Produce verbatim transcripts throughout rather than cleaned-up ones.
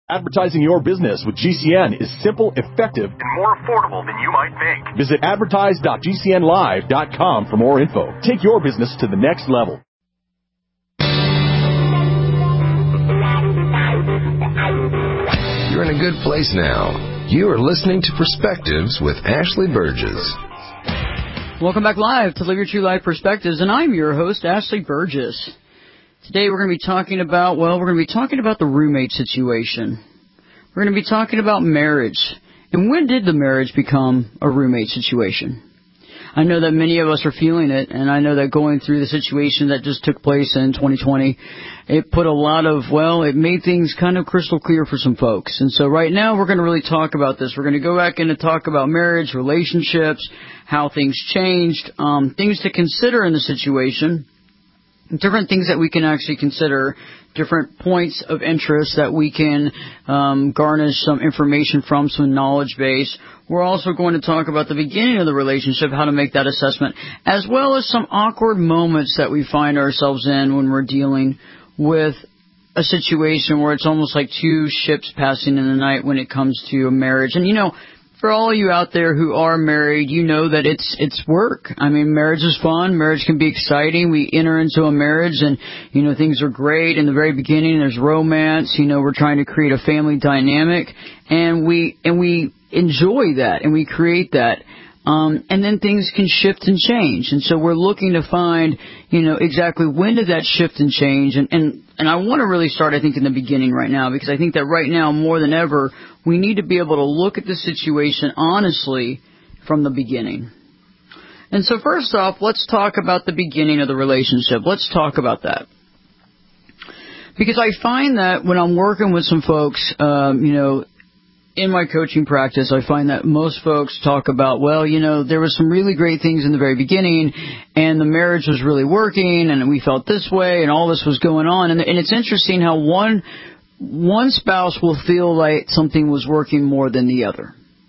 Advertising your business with G C N is simple, effective, and more affordable than you might think. Visit advertise dot g c n live dot com for more info. Take your business to the next level. You're in a good place now. You are listening to Perspectives with Ashley Burgess. Welcome back live to Live Your True Life Perspectives, and I'm your host, Ashley Burgess. Today we're going to be talking about, well, we're going to be talking about the roommate situation. We're going to be talking about marriage. And when did the marriage become a roommate situation? I know that many of us are feeling it, and I know that going through the situation that just took place in twenty twenty, it put a lot of, well, it made things kind of crystal clear for some folks. And so right now we're going to really talk about this. We're going to go back in and talk about marriage, relationships, how things changed, um, things to consider in the situation, different things that we can actually consider, different points of interest that we can um, garnish some information from, some knowledge base. We're also going to talk about the beginning of the relationship, how to make that assessment, as well as some awkward moments that we find ourselves in when we're dealing with a situation where it's almost like two ships passing in the night when it comes to a marriage. And, you know, for all of you out there who are married, you know that it's it's work. I mean, marriage is fun. Marriage can be exciting. We enter into a marriage and, you know, things are great. In the very beginning, there's romance. You know, we're trying to create a family dynamic. And we and we enjoy that and we create that. Um, and then things can shift and change. And so we're looking to find, you know, exactly when did that shift and change. And, and, and I want to really start, I think, in the beginning right now, because I think that right now, more than ever, we need to be able to look at the situation honestly from the beginning. And so first off, let's talk about the beginning of the relationship. Let's talk about that. Because I find that when I'm working with some folks, um, you know, in my coaching practice, I find that most folks talk about, well, you know, there was some really great things in the very beginning, and the marriage was really working, and we felt this way, and all this was going on. And, and it's interesting how one one spouse will feel like something was working more than the other.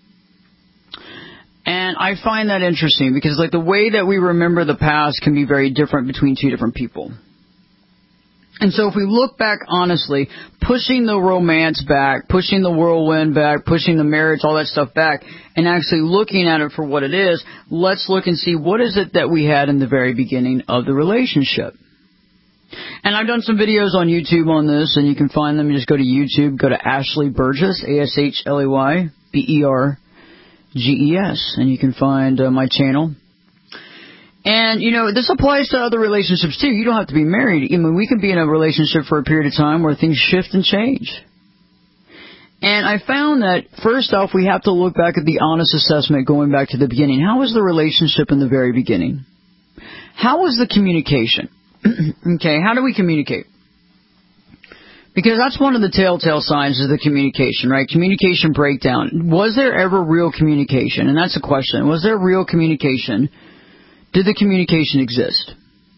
And I find that interesting because, like, the way that we remember the past can be very different between two different people. And so if we look back honestly, pushing the romance back, pushing the whirlwind back, pushing the marriage, all that stuff back, and actually looking at it for what it is, let's look and see what is it that we had in the very beginning of the relationship. And I've done some videos on YouTube on this, and you can find them. You just go to YouTube, go to Ashley Burgess, A S H L A Y B E R G E S, and you can find uh, my channel. And, you know, this applies to other relationships, too. You don't have to be married. I mean, we can be in a relationship for a period of time where things shift and change. And I found that, first off, we have to look back at the honest assessment going back to the beginning. How was the relationship in the very beginning? How was the communication? Okay, how do we communicate? Because that's one of the telltale signs of the communication, right? Communication breakdown. Was there ever real communication? And that's a question. Was there real communication? Did the communication exist?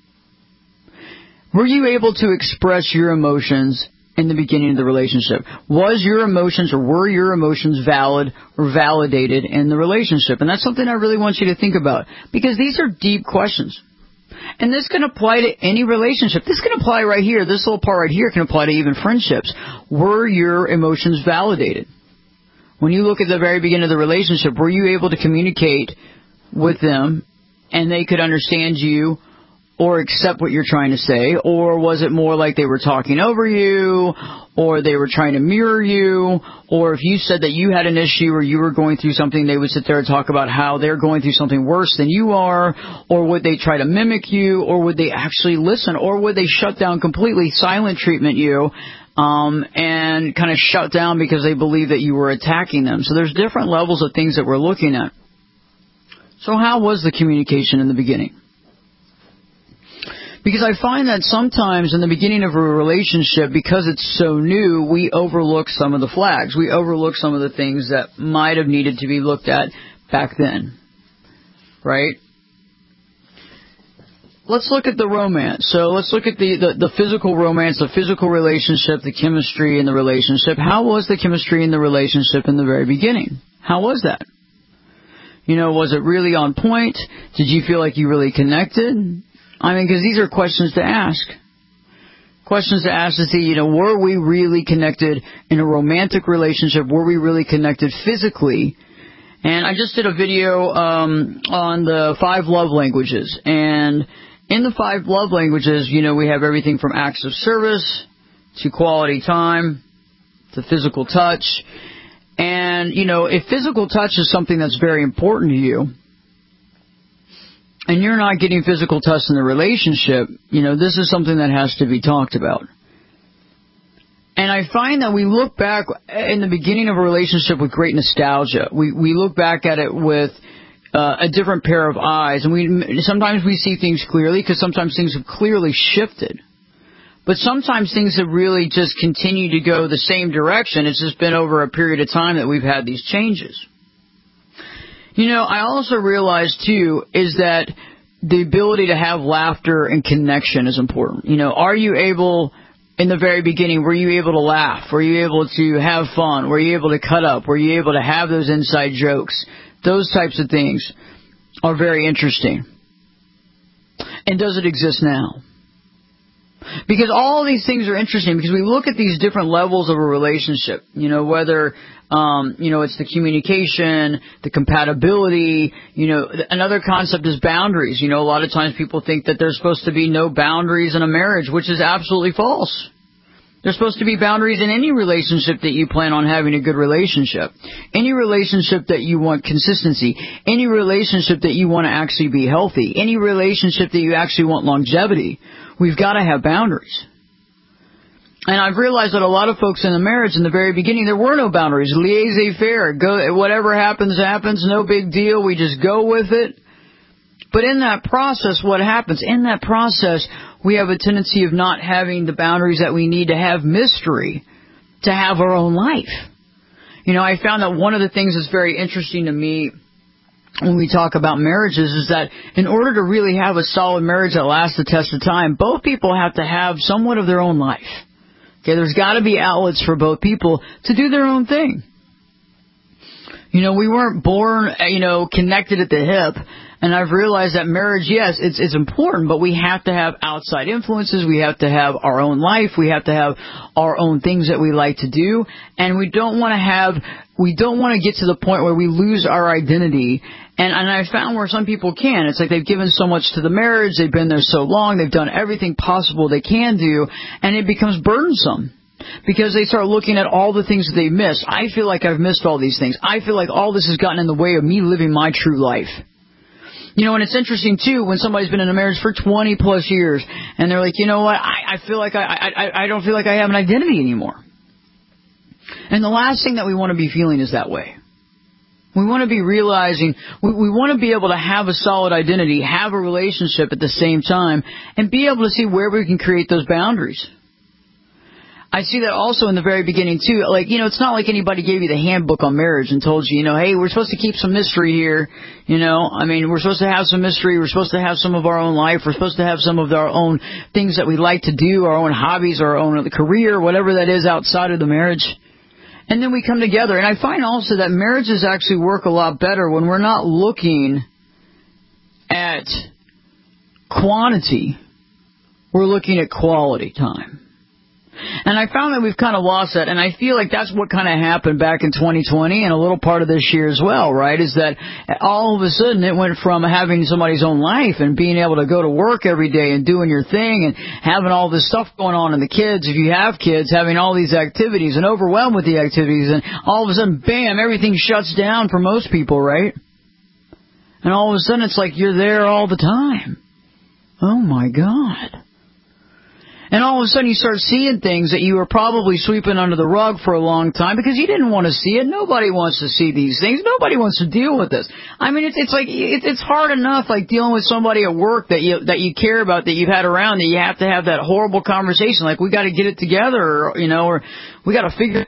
Were you able to express your emotions in the beginning of the relationship? Was your emotions or were your emotions valid or validated in the relationship? And that's something I really want you to think about, because these are deep questions. And this can apply to any relationship. This can apply right here. This little part right here can apply to even friendships. Were your emotions validated? When you look at the very beginning of the relationship, were you able to communicate with them and they could understand you or accept what you're trying to say? Or was it more like they were talking over you, or they were trying to mirror you? Or if you said that you had an issue or you were going through something, they would sit there and talk about how they're going through something worse than you are? Or would they try to mimic you? Or would they actually listen? Or would they shut down completely, silent treatment you, um, and kind of shut down because they believe that you were attacking them? So there's different levels of things that we're looking at. So how was the communication in the beginning? Because I find that sometimes in the beginning of a relationship, because it's so new, we overlook some of the flags. We overlook some of the things that might have needed to be looked at back then. Right? Let's look at the romance. So let's look at the, the, the physical romance, the physical relationship, the chemistry in the relationship. How was the chemistry in the relationship in the very beginning? How was that? You know, was it really on point? Did you feel like you really connected? I mean, because these are questions to ask. questions to ask to see, you know, were we really connected in a romantic relationship? Were we really connected physically? And I just did a video um, on the five love languages. And in the five love languages, you know, we have everything from acts of service to quality time to physical touch. And, you know, if physical touch is something that's very important to you, and you're not getting physical touch in the relationship, you know, this is something that has to be talked about. And I find that we look back in the beginning of a relationship with great nostalgia. We we look back at it with uh, a different pair of eyes. And we sometimes we see things clearly because sometimes things have clearly shifted. But sometimes things have really just continued to go the same direction. It's just been over a period of time that we've had these changes. You know, I also realized, too, is that the ability to have laughter and connection is important. You know, are you able, in the very beginning, were you able to laugh? Were you able to have fun? Were you able to cut up? Were you able to have those inside jokes? Those types of things are very interesting. And does it exist now? Because all these things are interesting because we look at these different levels of a relationship, you know, whether, um, you know, it's the communication, the compatibility, you know, another concept is boundaries. You know, a lot of times people think that there's supposed to be no boundaries in a marriage, which is absolutely false. There's supposed to be boundaries in any relationship that you plan on having a good relationship. Any relationship that you want consistency. Any relationship that you want to actually be healthy. Any relationship that you actually want longevity. We've got to have boundaries. And I've realized that a lot of folks in the marriage, in the very beginning, there were no boundaries. Laissez-faire. Go, whatever happens, happens. No big deal. We just go with it. But in that process, what happens? In that process, we have a tendency of not having the boundaries that we need to have mystery to have our own life. You know, I found that one of the things that's very interesting to me when we talk about marriages is that in order to really have a solid marriage that lasts the test of time, both people have to have somewhat of their own life. Okay, there's got to be outlets for both people to do their own thing. You know, we weren't born, you know, connected at the hip. And I've realized that marriage, yes, it's it's important, but we have to have outside influences. We have to have our own life. We have to have our own things that we like to do. And we don't want to have, we don't want to get to the point where we lose our identity. And, and I found where some people can. It's like they've given so much to the marriage. They've been there so long. They've done everything possible they can do. And it becomes burdensome. Because they start looking at all the things that they miss. I feel like I've missed all these things. I feel like all this has gotten in the way of me living my true life. You know, and it's interesting, too, when somebody's been in a marriage for twenty plus years, and they're like, you know what, I, I feel like I, I, I don't feel like I have an identity anymore. And the last thing that we want to be feeling is that way. We want to be realizing, we, we want to be able to have a solid identity, have a relationship at the same time, and be able to see where we can create those boundaries. I see that also in the very beginning, too. Like, you know, it's not like anybody gave you the handbook on marriage and told you, you know, hey, we're supposed to keep some mystery here. You know, I mean, we're supposed to have some mystery. We're supposed to have some of our own life. We're supposed to have some of our own things that we like to do, our own hobbies, our own career, whatever that is outside of the marriage. And then we come together. And I find also that marriages actually work a lot better when we're not looking at quantity. We're looking at quality time. And I found that we've kind of lost that, and I feel like that's what kind of happened back in twenty twenty and a little part of this year as well, right, is that all of a sudden it went from having somebody's own life and being able to go to work every day and doing your thing and having all this stuff going on in the kids, if you have kids, having all these activities and overwhelmed with the activities, and all of a sudden, bam, everything shuts down for most people, right? And all of a sudden it's like you're there all the time. Oh, my God. And all of a sudden you start seeing things that you were probably sweeping under the rug for a long time because you didn't want to see it. Nobody wants to see these things. Nobody wants to deal with this. I mean, it's it's like it's it's hard enough like dealing with somebody at work that you that you care about, that you've had around, that you have to have that horrible conversation like we got to get it together, or, you know, or we got to figure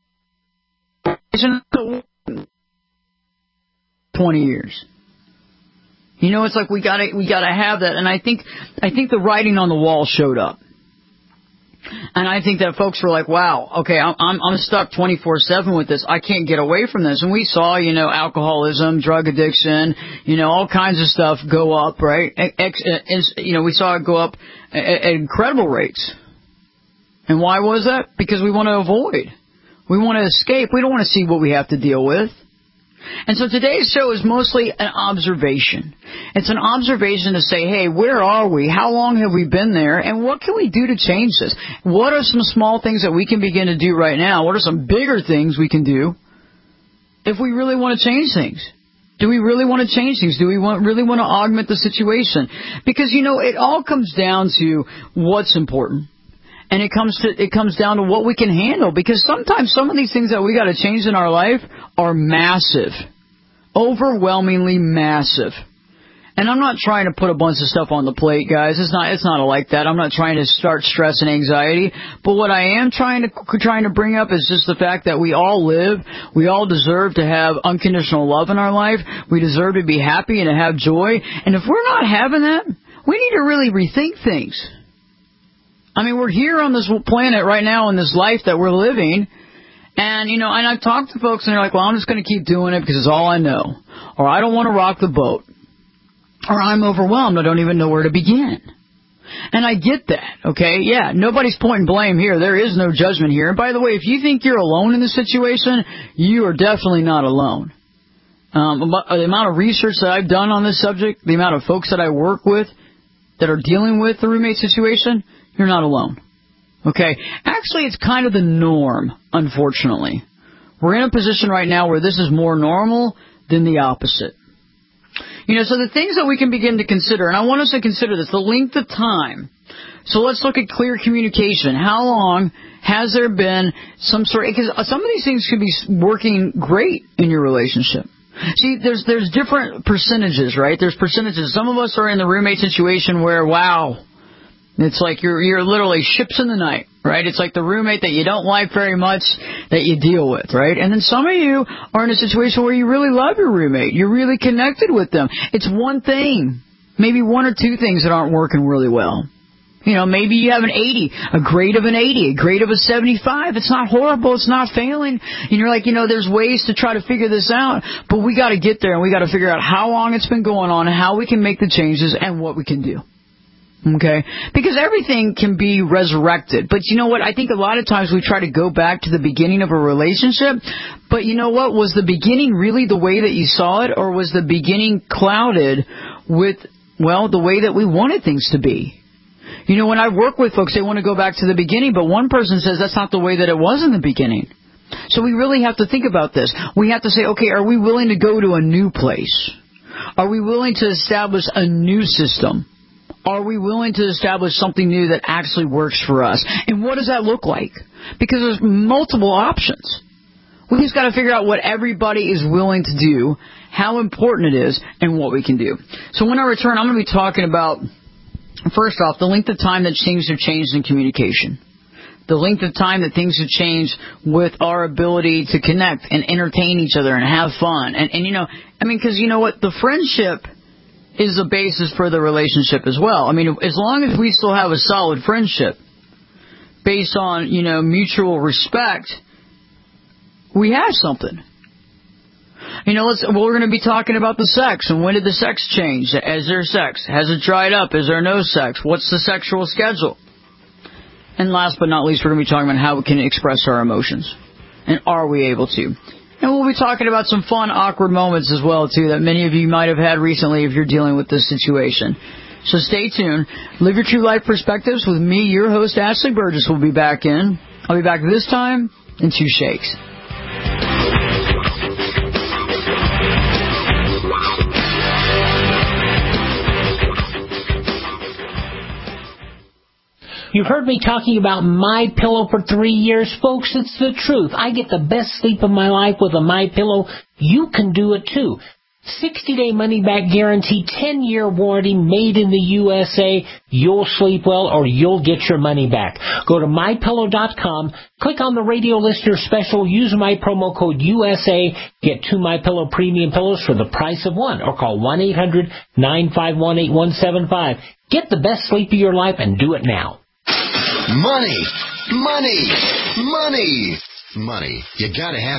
twenty years. You know, it's like we got to we got to have that, and I think I think the writing on the wall showed up. And I think that folks were like, wow, okay, I'm I'm stuck twenty-four seven with this. I can't get away from this. And we saw, you know, alcoholism, drug addiction, you know, all kinds of stuff go up, right? Ex, you know, we saw it go up at, at incredible rates. And why was that? Because we want to avoid. We want to escape. We don't want to see what we have to deal with. And so today's show is mostly an observation. It's an observation to say, hey, where are we? How long have we been there? And what can we do to change this? What are some small things that we can begin to do right now? What are some bigger things we can do if we really want to change things? Do we really want to change things? Do we want, really want to augment the situation? Because, you know, it all comes down to what's important. And it comes to it comes down to what we can handle. Because sometimes some of these things that we got to change in our life are massive. Overwhelmingly massive. And I'm not trying to put a bunch of stuff on the plate, guys. It's not it's not like that. I'm not trying to start stress and anxiety. But what I am trying to trying to bring up is just the fact that we all live. We all deserve to have unconditional love in our life. We deserve to be happy and to have joy. And if we're not having that, we need to really rethink things. I mean, we're here on this planet right now in this life that we're living. And, you know, and I've talked to folks and they're like, well, I'm just going to keep doing it because it's all I know. Or I don't want to rock the boat. Or I'm overwhelmed. I don't even know where to begin. And I get that, okay? Yeah, nobody's pointing blame here. There is no judgment here. And by the way, if you think you're alone in this situation, you are definitely not alone. Um, the amount of research that I've done on this subject, the amount of folks that I work with that are dealing with the roommate situation, you're not alone. Okay? Actually, it's kind of the norm, unfortunately. We're in a position right now where this is more normal than the opposite. You know, so the things that we can begin to consider, and I want us to consider this, the length of time. So let's look at clear communication. How long has there been some sort of, because some of these things could be working great in your relationship. See, there's there's different percentages, right? There's percentages. Some of us are in the roommate situation where, wow, it's like you're you're literally ships in the night, right? It's like the roommate that you don't like very much that you deal with, right? And then some of you are in a situation where you really love your roommate. You're really connected with them. It's one thing, maybe one or two things that aren't working really well. You know, maybe you have an eighty, a grade of an eighty, a grade of a seventy-five. It's not horrible. It's not failing. And you're like, you know, there's ways to try to figure this out, but we got to get there and we got to figure out how long it's been going on and how we can make the changes and what we can do. Okay? Because everything can be resurrected. But you know what? I think a lot of times we try to go back to the beginning of a relationship. But you know what? Was the beginning really the way that you saw it? Or was the beginning clouded with, well, the way that we wanted things to be? You know, when I work with folks, they want to go back to the beginning. But one person says that's not the way that it was in the beginning. So we really have to think about this. We have to say, okay, are we willing to go to a new place? Are we willing to establish a new system? Are we willing to establish something new that actually works for us? And what does that look like? Because there's multiple options. We just got to figure out what everybody is willing to do, how important it is, and what we can do. So when I return, I'm going to be talking about, first off, the length of time that things have changed in communication. The length of time that things have changed with our ability to connect and entertain each other and have fun. And, and you know, I mean, because you know what? The friendship is the basis for the relationship as well. I mean, as long as we still have a solid friendship based on, you know, mutual respect, we have something. You know, let's, well, we're going to be talking about the sex, and when did the sex change? Is there sex? Has it dried up? Is there no sex? What's the sexual schedule? And last but not least, we're going to be talking about how we can express our emotions. And are we able to? And we'll be talking about some fun, awkward moments as well, too, that many of you might have had recently if you're dealing with this situation. So stay tuned. Live Your True Life Perspectives with me, your host, Ashley Burgess, will be back in. I'll be back this time in two shakes. You've heard me talking about MyPillow for three years. Folks, it's the truth. I get the best sleep of my life with a MyPillow. You can do it too. sixty-day money-back guarantee, ten-year warranty, made in the U S A. You'll sleep well or you'll get your money back. Go to my pillow dot com, click on the radio listener special, use my promo code U S A, get two MyPillow premium pillows for the price of one, or call one eight hundred nine five one eight one seven five. Get the best sleep of your life and do it now. Money, money, money, money. You gotta have it.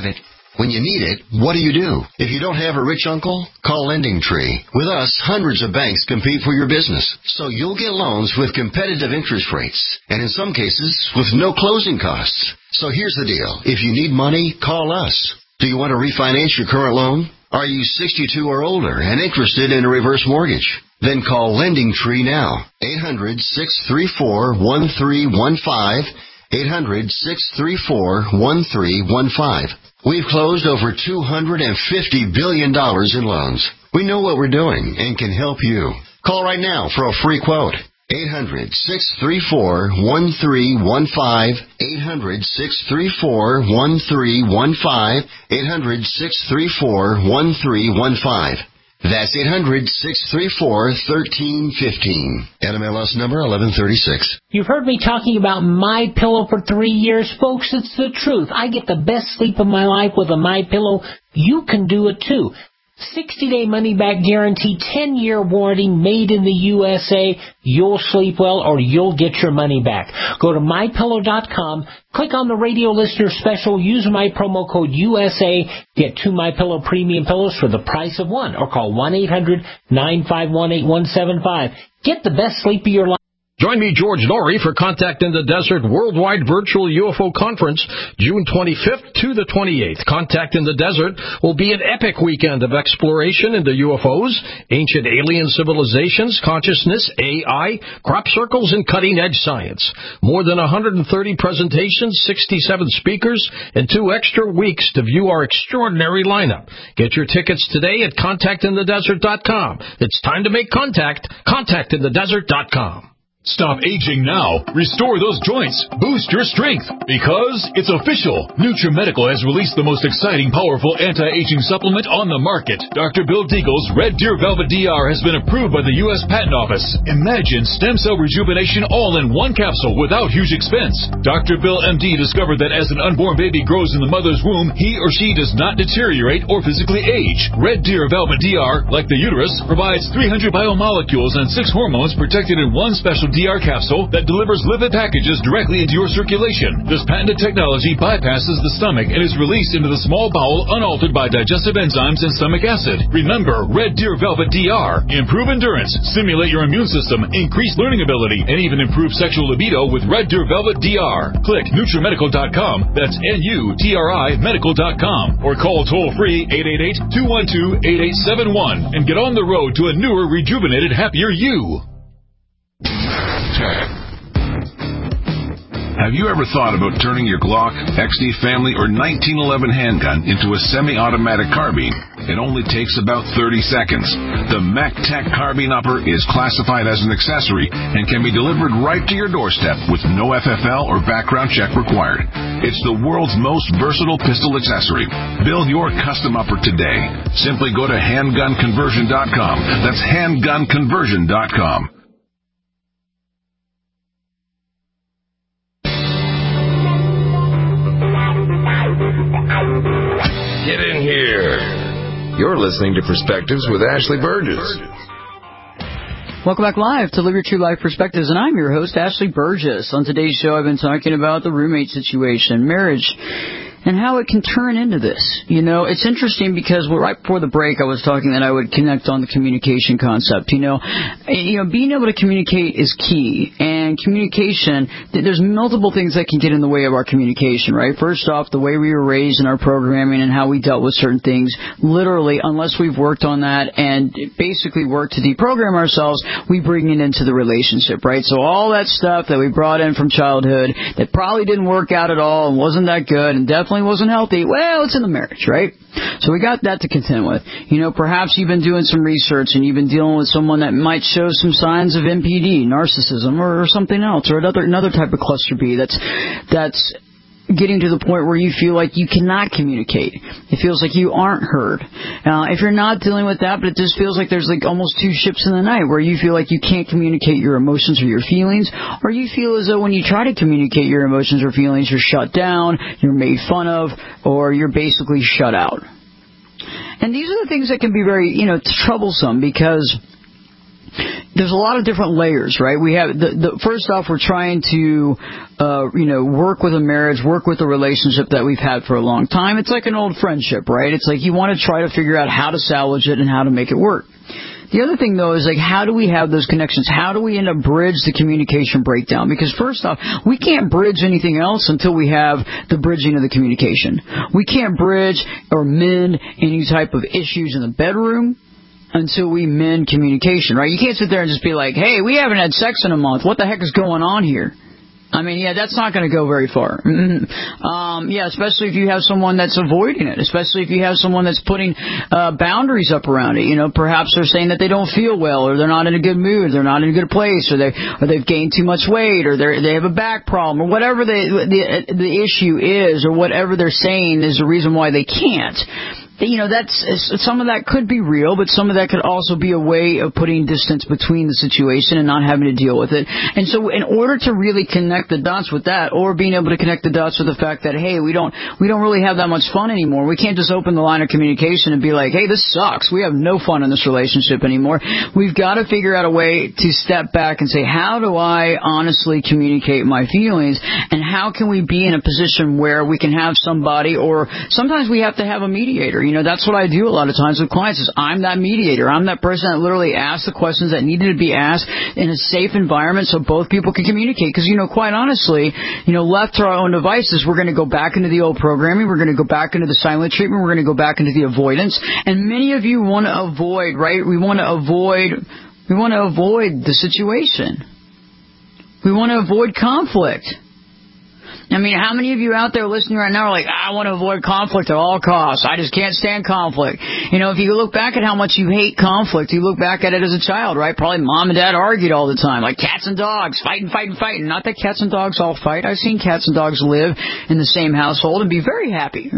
When you need it, what do you do? If you don't have a rich uncle, call Lending Tree. With us, hundreds of banks compete for your business, so you'll get loans with competitive interest rates, and in some cases, with no closing costs. So here's the deal. If you need money, call us. Do you want to refinance your current loan? Are you sixty-two or older and interested in a reverse mortgage? Then call Lending Tree now. eight hundred, six three four, one three one five. eight hundred, six three four, one three one five. We've closed over two hundred fifty billion dollars in loans. We know what we're doing and can help you. Call right now for a free quote. eight hundred, six three four, one three one five. eight hundred, six three four, one three one five. eight hundred, six three four, one three one five. That's eight hundred, six three four, one three one five. N M L S number eleven thirty-six. You've heard me talking about My Pillow for three years, folks. It's the truth. I get the best sleep of my life with a My Pillow. You can do it too. sixty-day money-back guarantee, ten-year warranty, made in the U S A. You'll sleep well or you'll get your money back. Go to my pillow dot com, click on the radio listener special, use my promo code U S A, get two MyPillow premium pillows for the price of one, or call one eight hundred, nine five one, eight one seven five. Get the best sleep of your life. Join me, George Norrie, for Contact in the Desert Worldwide Virtual U F O Conference, June twenty-fifth to the twenty-eighth. Contact in the Desert will be an epic weekend of exploration into U F Os, ancient alien civilizations, consciousness, A I, crop circles, and cutting-edge science. More than one hundred thirty presentations, sixty-seven speakers, and two extra weeks to view our extraordinary lineup. Get your tickets today at contact in the desert dot com. It's time to make contact. contact in the desert dot com. Stop aging now. Restore those joints. Boost your strength. Because it's official. NutriMedical has released the most exciting, powerful anti-aging supplement on the market. Doctor Bill Deagle's Red Deer Velvet D R has been approved by the U S Patent Office. Imagine stem cell rejuvenation all in one capsule without huge expense. Doctor Bill M D discovered that as an unborn baby grows in the mother's womb, he or she does not deteriorate or physically age. Red Deer Velvet D R, like the uterus, provides three hundred biomolecules and six hormones protected in one special D R capsule that delivers lipid packages directly into your circulation. This patented technology bypasses the stomach and is released into the small bowel unaltered by digestive enzymes and stomach acid. Remember, Red Deer Velvet D R. Improve endurance, stimulate your immune system, increase learning ability, and even improve sexual libido with Red Deer Velvet D R. Click NutriMedical dot com. That's N U T R I medical dot com. Or call toll-free eight eight eight, two one two, eight eight seven one and get on the road to a newer, rejuvenated, happier you. Have you ever thought about turning your Glock, X D Family, or nineteen eleven handgun into a semi-automatic carbine? It only takes about thirty seconds. The MacTac Carbine Upper is classified as an accessory and can be delivered right to your doorstep with no F F L or background check required. It's the world's most versatile pistol accessory. Build your custom upper today. Simply go to handgun conversion dot com. That's handgun conversion dot com. Get in here. You're listening to Perspectives with Ashley Burgess. Welcome back live to Live Your True Life Perspectives, and I'm your host, Ashley Burgess. On today's show, I've been talking about the roommate situation, marriage, and how it can turn into this. You know, it's interesting because right before the break, I was talking that I would connect on the communication concept. You know, you know, being able to communicate is key, and communication, there's multiple things that can get in the way of our communication, right? First off, the way we were raised in our programming and how we dealt with certain things, literally, unless we've worked on that and basically worked to deprogram ourselves, we bring it into the relationship, right? So all that stuff that we brought in from childhood that probably didn't work out at all and wasn't that good and definitely wasn't healthy, well, it's in the marriage, right? So we got that to contend with. You know, perhaps you've been doing some research and you've been dealing with someone that might show some signs of N P D, narcissism, or, or something else, or another another type of cluster B that's that's getting to the point where you feel like you cannot communicate. It feels like you aren't heard. Uh, if you're not dealing with that, but it just feels like there's like almost two ships in the night where you feel like you can't communicate your emotions or your feelings, or you feel as though when you try to communicate your emotions or feelings, you're shut down, you're made fun of, or you're basically shut out. And these are the things that can be very, you know, troublesome because there's a lot of different layers, right? We have the, the first off, we're trying to, uh, you know, work with a marriage, work with a relationship that we've had for a long time. It's like an old friendship, right? It's like you want to try to figure out how to salvage it and how to make it work. The other thing, though, is like, how do we have those connections? How do we end up bridge the communication breakdown? Because first off, we can't bridge anything else until we have the bridging of the communication. We can't bridge or mend any type of issues in the bedroom until we mend communication, right? You can't sit there and just be like, hey, we haven't had sex in a month. What the heck is going on here? I mean, yeah, that's not going to go very far. um, yeah, especially if you have someone that's avoiding it, especially if you have someone that's putting uh, boundaries up around it. You know, perhaps they're saying that they don't feel well, or they're not in a good mood, they're not in a good place, or they or they've gained too much weight, or they they have a back problem, or whatever the the the issue is, or whatever they're saying is the reason why they can't. You know, that's some of that could be real, but some of that could also be a way of putting distance between the situation and not having to deal with it. And so in order to really connect the dots with that, or being able to connect the dots with the fact that, hey, we don't we don't really have that much fun anymore. We can't just open the line of communication and be like, hey, this sucks. We have no fun in this relationship anymore. We've got to figure out a way to step back and say, how do I honestly communicate my feelings, and how can we be in a position where we can have somebody, or sometimes we have to have a mediator. You know, that's what I do a lot of times with clients is I'm that mediator. I'm that person that literally asks the questions that needed to be asked in a safe environment so both people can communicate. Because, you know, quite honestly, you know, left to our own devices, we're going to go back into the old programming. We're going to go back into the silent treatment. We're going to go back into the avoidance. And many of you want to avoid, right? We want to avoid, we want to avoid the situation. We want to avoid conflict. I mean, how many of you out there listening right now are like, I want to avoid conflict at all costs. I just can't stand conflict. You know, if you look back at how much you hate conflict, you look back at it as a child, right? Probably mom and dad argued all the time, like cats and dogs, fighting, fighting, fighting. Not that cats and dogs all fight. I've seen cats and dogs live in the same household and be very happy.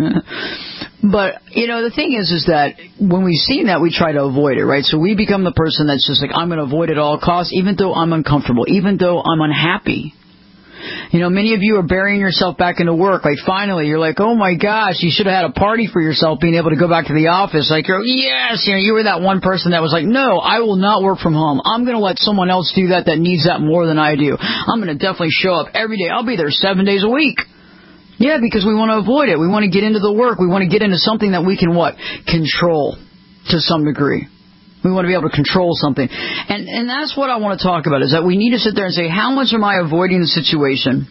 But, you know, the thing is, is that when we've seen that, we try to avoid it, right? So we become the person that's just like, I'm going to avoid it at all costs, even though I'm uncomfortable, even though I'm unhappy. You know, many of you are burying yourself back into work. Like, finally, you're like, oh, my gosh, you should have had a party for yourself being able to go back to the office. Like, you're, yes, you know, you were that one person that was like, no, I will not work from home. I'm going to let someone else do that that needs that more than I do. I'm going to definitely show up every day. I'll be there seven days a week. Yeah, because we want to avoid it. We want to get into the work. We want to get into something that we can, what, control to some degree. We want to be able to control something. And and that's what I want to talk about, is that we need to sit there and say, how much am I avoiding the situation?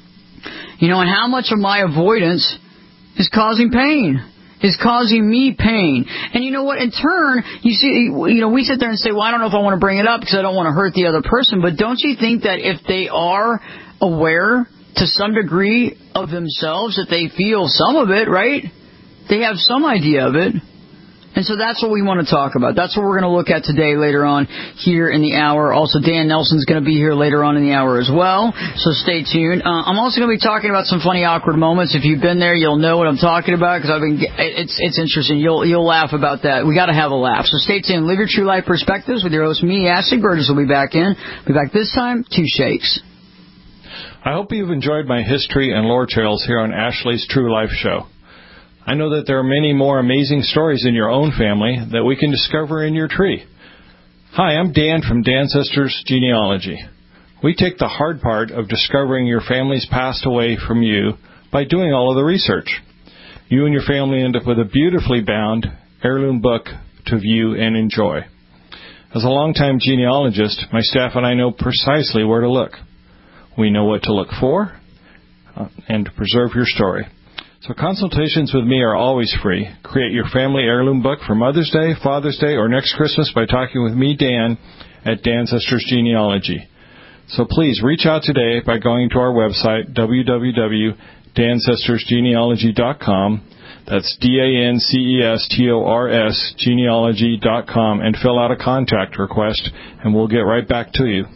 You know, and how much of my avoidance is causing pain, is causing me pain. And you know what? In turn, you see, you know, we sit there and say, well, I don't know if I want to bring it up because I don't want to hurt the other person. But don't you think that if they are aware to some degree of themselves, that they feel some of it, right? They have some idea of it. And so that's what we want to talk about. That's what we're going to look at today later on here in the hour. Also, Dan Nelson's going to be here later on in the hour as well, so stay tuned. Uh, I'm also going to be talking about some funny, awkward moments. If you've been there, you'll know what I'm talking about, because I've been. It's it's interesting. You'll you'll laugh about that. We got to have a laugh. So stay tuned. Live your true life perspectives with your host, me, Ashley Burgess, will be back in. Be back this time. Two shakes. I hope you've enjoyed my history and lore trails here on Ashley's True Life Show. I know that there are many more amazing stories in your own family that we can discover in your tree. Hi, I'm Dan from Dancestors Genealogy. We take the hard part of discovering your family's passed away from you by doing all of the research. You and your family end up with a beautifully bound heirloom book to view and enjoy. As a longtime genealogist, my staff and I know precisely where to look. We know what to look for uh, and to preserve your story. So consultations with me are always free. Create your family heirloom book for Mother's Day, Father's Day, or next Christmas by talking with me, Dan, at Dancestors Genealogy. So please reach out today by going to our website, w w w dot dancestors genealogy dot com. That's D A N C E S T O R S genealogy dot com, and fill out a contact request, and we'll get right back to you.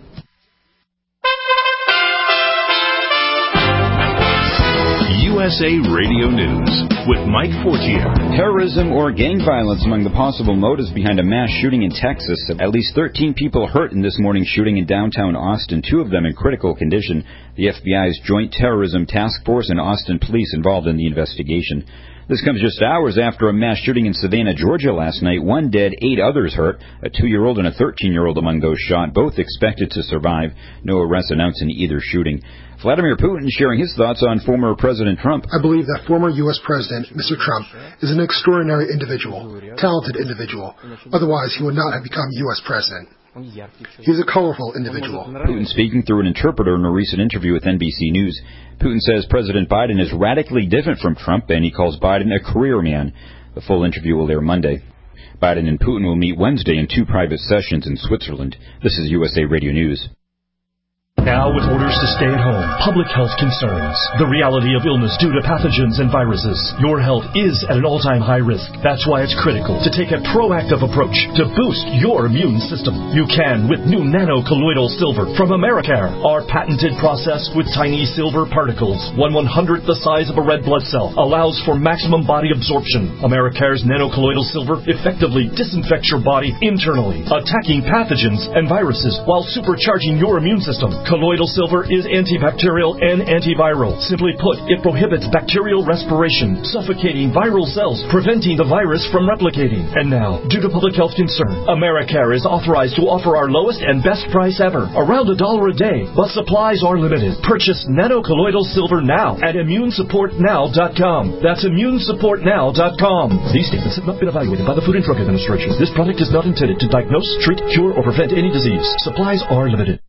U S A Radio News with Mike Fortier. Terrorism or gang violence among the possible motives behind a mass shooting in Texas. At least thirteen people hurt in this morning's shooting in downtown Austin, two of them in critical condition. The F B I's Joint Terrorism Task Force and Austin Police involved in the investigation. This comes just hours after a mass shooting in Savannah, Georgia last night. One dead, eight others hurt. A two-year-old and a thirteen-year-old among those shot, both expected to survive. No arrests announced in either shooting. Vladimir Putin sharing his thoughts on former President Trump. I believe that former U S President, Mister Trump, is an extraordinary individual, talented individual. Otherwise, he would not have become U S President. He's a colorful individual. Putin speaking through an interpreter in a recent interview with N B C News. Putin says President Biden is radically different from Trump, and he calls Biden a career man. The full interview will air Monday. Biden and Putin will meet Wednesday in two private sessions in Switzerland. This is U S A Radio News. Now with orders to stay at home, public health concerns, the reality of illness due to pathogens and viruses. Your health is at an all-time high risk. That's why it's critical to take a proactive approach to boost your immune system. You can with new nano-colloidal silver from Americare. Our patented process with tiny silver particles, one one-hundredth the size of a red blood cell, allows for maximum body absorption. Americare's nano-colloidal silver effectively disinfects your body internally, attacking pathogens and viruses while supercharging your immune system. Colloidal silver is antibacterial and antiviral. Simply put, it prohibits bacterial respiration, suffocating viral cells, preventing the virus from replicating. And now, due to public health concern, Americare is authorized to offer our lowest and best price ever, around a dollar a day, but supplies are limited. Purchase nano-colloidal silver now at immune support now dot com. That's immune support now dot com. These statements have not been evaluated by the Food and Drug Administration. This product is not intended to diagnose, treat, cure, or prevent any disease. Supplies are limited.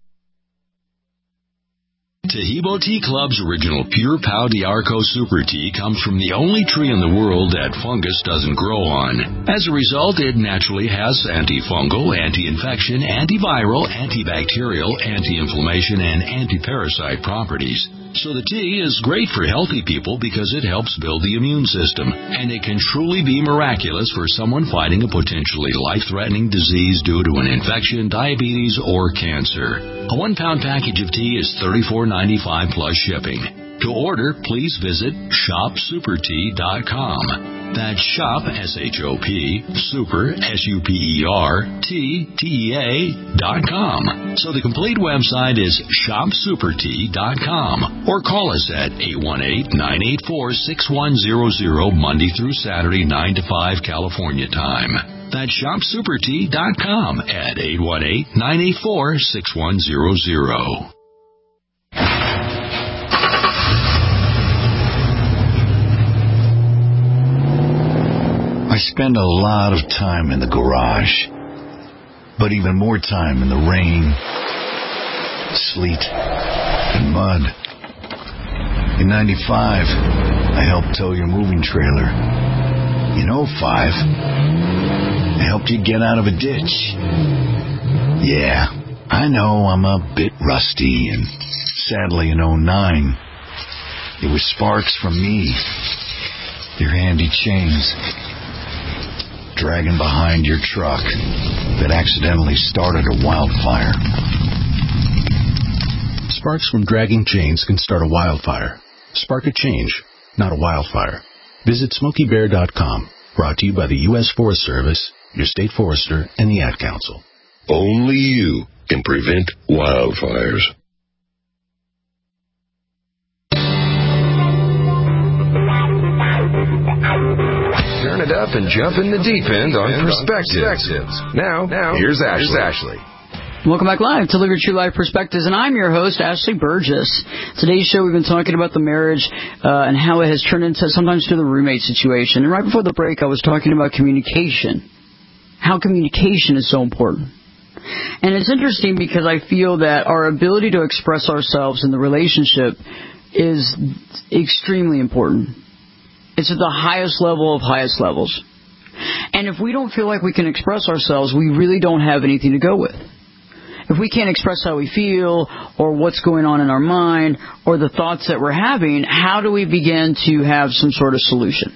Taheebo Tea Club's original Pure Pau D'Arco Super Tea comes from the only tree in the world that fungus doesn't grow on. As a result, it naturally has antifungal, anti-infection, antiviral, antibacterial, anti-inflammation, and anti-parasite properties. So the tea is great for healthy people because it helps build the immune system, and it can truly be miraculous for someone fighting a potentially life-threatening disease due to an infection, diabetes, or cancer. A one-pound package of tea is thirty-four ninety-five plus shipping. To order, please visit shop super tea dot com. That's shop, S H O P, super, S U P E R, T, T E A, dot com. So the complete website is shop super tea dot com. Or call us at eight one eight, nine eight four, six one zero zero, Monday through Saturday, nine to five, California time. That's shop super tea dot com at eight one eight, nine eight four, six one zero zero. I spend a lot of time in the garage, but even more time in the rain, sleet, and mud. In ninety-five, I helped tow your moving trailer. In oh five, I helped you get out of a ditch. Yeah, I know I'm a bit rusty, and sadly in oh nine, it was sparks from me, your handy chains, dragging behind your truck that accidentally started a wildfire. Sparks from dragging chains can start a wildfire. Spark a change, not a wildfire. Visit smoky bear dot com. Brought to you by the U S Forest Service, your state forester, and the Ad Council. Only you can prevent wildfires. Turn it up and jump in the deep end on Perspectives. Now, now, here's Ashley. Here's Ashley. Welcome back live to Live Your True Life Perspectives, and I'm your host, Ashley Burgess. Today's show, we've been talking about the marriage uh, and how it has turned into sometimes to the roommate situation. And right before the break, I was talking about communication, how communication is so important. And it's interesting because I feel that our ability to express ourselves in the relationship is extremely important. It's at the highest level of highest levels. And if we don't feel like we can express ourselves, we really don't have anything to go with. If we can't express how we feel or what's going on in our mind or the thoughts that we're having, how do we begin to have some sort of solution?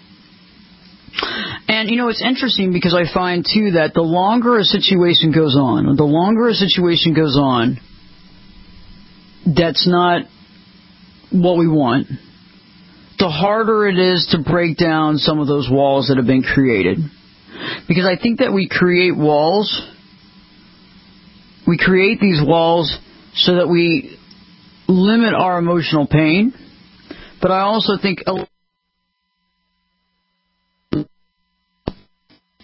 And, you know, it's interesting because I find, too, that the longer a situation goes on, the longer a situation goes on that's not what we want, the harder it is to break down some of those walls that have been created. Because I think that we create walls... We create these walls so that we limit our emotional pain, but I also think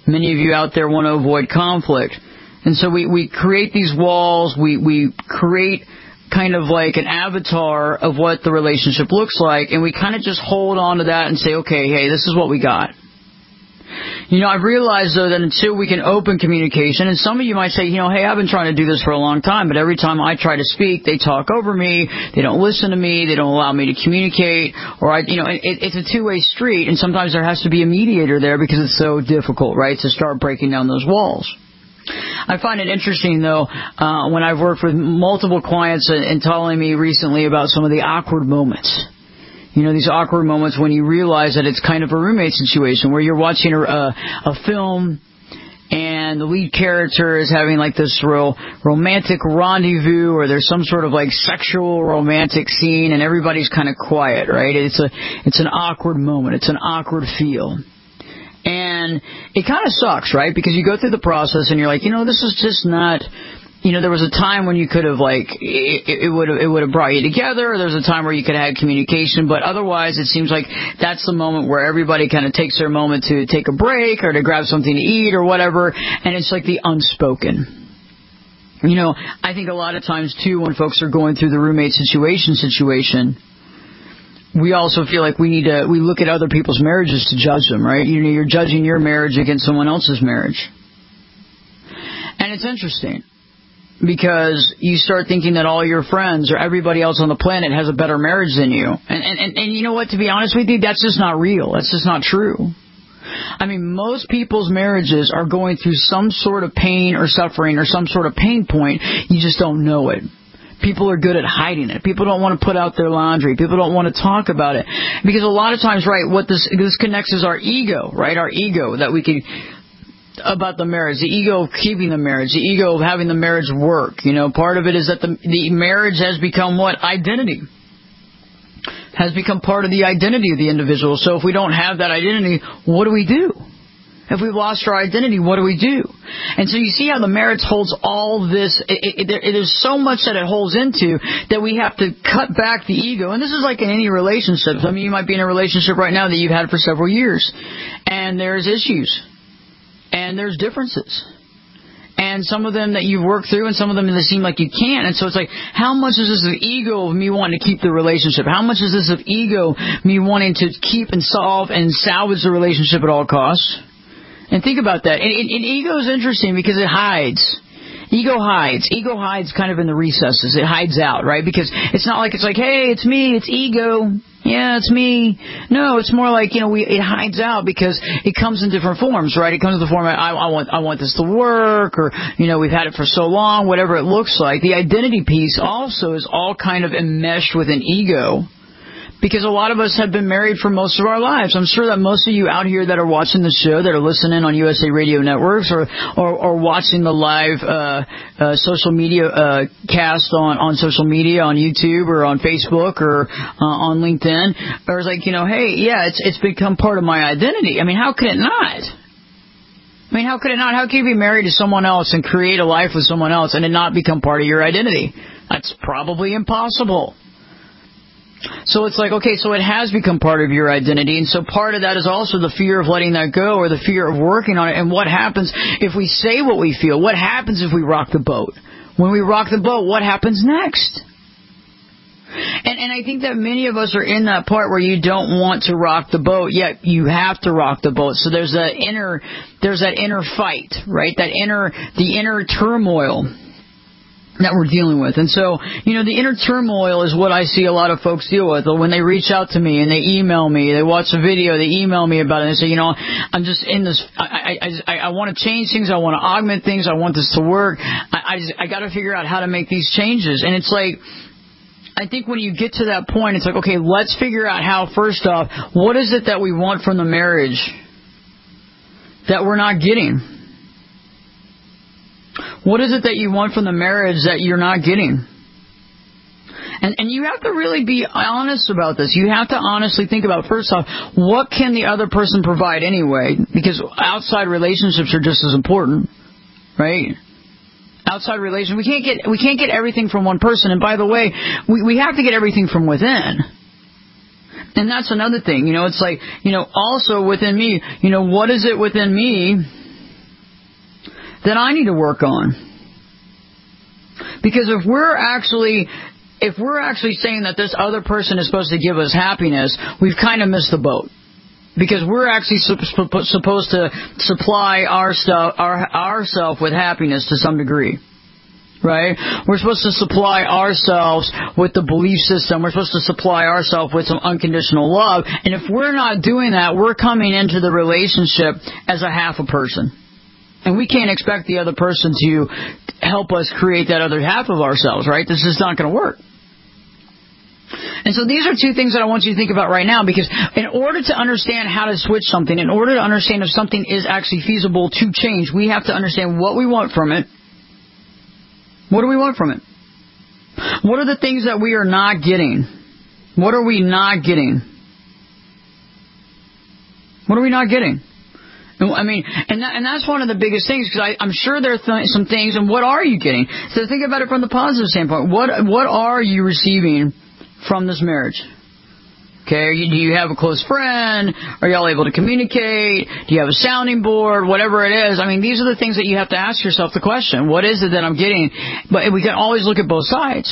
Many of you out there want to avoid conflict. And so we, we create these walls, we, we create kind of like an avatar of what the relationship looks like, and we kind of just hold on to that and say, okay, hey, this is what we got. You know, I've realized, though, that until we can open communication, and some of you might say, you know, hey, I've been trying to do this for a long time, but every time I try to speak, they talk over me, they don't listen to me, they don't allow me to communicate, or, I, you know, it, it's a two-way street, and sometimes there has to be a mediator there because it's so difficult, right, to start breaking down those walls. I find it interesting, though, uh, when I've worked with multiple clients and, and telling me recently about some of the awkward moments. You know, these awkward moments when you realize that it's kind of a roommate situation where you're watching a, a film and the lead character is having like this real romantic rendezvous, or there's some sort of like sexual romantic scene, and everybody's kind of quiet, right? It's a it's an awkward moment. It's an awkward feel. And it kind of sucks, right? Because you go through the process and you're like, you know, this is just not... You know, there was a time when you could have, like, it, it would have, it would have brought you together. There was a time where you could have had communication, but otherwise it seems like that's the moment where everybody kind of takes their moment to take a break or to grab something to eat or whatever, and it's like the unspoken. You know, I think a lot of times, too, when folks are going through the roommate situation situation, we also feel like we need to, we look at other people's marriages to judge them, right? You know, you're judging your marriage against someone else's marriage. And it's interesting, because you start thinking that all your friends or everybody else on the planet has a better marriage than you. And, and, and, and you know what, to be honest with you, that's just not real. That's just not true. I mean, most people's marriages are going through some sort of pain or suffering or some sort of pain point. You just don't know it. People are good at hiding it. People don't want to put out their laundry. People don't want to talk about it. Because a lot of times, right, what this, this connects is our ego, right? Our ego that we can... about the marriage, the ego of keeping the marriage, the ego of having the marriage work. You know, part of it is that the, the marriage has become what? Identity. Has become part of the identity of the individual. So if we don't have that identity, what do we do? If we've lost our identity, what do we do? And so you see how the marriage holds all this. It, it, it, there's so much that it holds into that we have to cut back the ego. And this is like in any relationship. I mean, you might be in a relationship right now that you've had for several years, and there's issues. And there's differences. And some of them that you've worked through, and some of them that seem like you can't. And so it's like, how much is this of ego of me wanting to keep the relationship? How much is this of ego, me wanting to keep and solve and salvage the relationship at all costs? And think about that. And, and, and ego is interesting because it hides. Ego hides. Ego hides kind of in the recesses. It hides out, right? Because it's not like it's like, hey, it's me, it's ego. Yeah, it's me. No, it's more like, you know, we, it hides out because it comes in different forms, right? It comes in the form of, I, I want, I want this to work, or, you know, we've had it for so long, whatever it looks like. The identity piece also is all kind of enmeshed with an ego. Because a lot of us have been married for most of our lives. I'm sure that most of you out here that are watching the show, that are listening on U S A Radio Networks, or or, or watching the live uh, uh, social media uh, cast on, on social media, on YouTube or on Facebook or uh, on LinkedIn, or it's like, you know, hey, yeah, it's it's become part of my identity. I mean, how could it not? I mean, how could it not? How can you be married to someone else and create a life with someone else and it not become part of your identity? That's probably impossible. So it's like, okay, so it has become part of your identity, and so part of that is also the fear of letting that go, or the fear of working on it. And what happens if we say what we feel? What happens if we rock the boat? When we rock the boat, what happens next? And, and I think that many of us are in that part where you don't want to rock the boat, yet you have to rock the boat. So there's that inner, there's that inner fight, right? That inner, the inner turmoil that we're dealing with. And so, you know, the inner turmoil is what I see a lot of folks deal with. When they reach out to me and they email me, they watch a video, they email me about it, and they say, you know, I'm just in this, I I, I, I want to change things, I want to augment things, I want this to work, I, I, just, I got to figure out how to make these changes. And it's like, I think when you get to that point, it's like, okay, let's figure out how, first off, what is it that we want from the marriage that we're not getting? What is it that you want from the marriage that you're not getting? And and you have to really be honest about this. You have to honestly think about, first off, what can the other person provide anyway? Because outside relationships are just as important, right? Outside relations, we can't get we can't get everything from one person. And by the way, we we have to get everything from within. And that's another thing. You know, it's like, you know, also within me, you know, what is it within me that I need to work on? Because if we're actually, if we're actually saying that this other person is supposed to give us happiness, we've kind of missed the boat. Because we're actually supposed to supply our stuff, our ourself with happiness to some degree. Right? We're supposed to supply ourselves with the belief system. We're supposed to supply ourselves with some unconditional love. And if we're not doing that, we're coming into the relationship as a half a person. And we can't expect the other person to help us create that other half of ourselves, right? This is not going to work. And so these are two things that I want you to think about right now, because in order to understand how to switch something, in order to understand if something is actually feasible to change, we have to understand what we want from it. What do we want from it? What are the things that we are not getting? What are we not getting? What are we not getting? I mean, and that, and that's one of the biggest things, because I'm sure there are th- some things, and what are you getting? So think about it from the positive standpoint. What what are you receiving from this marriage? Okay, are you, do you have a close friend? Are y'all able to communicate? Do you have a sounding board? Whatever it is. I mean, these are the things that you have to ask yourself the question. What is it that I'm getting? But we can always look at both sides.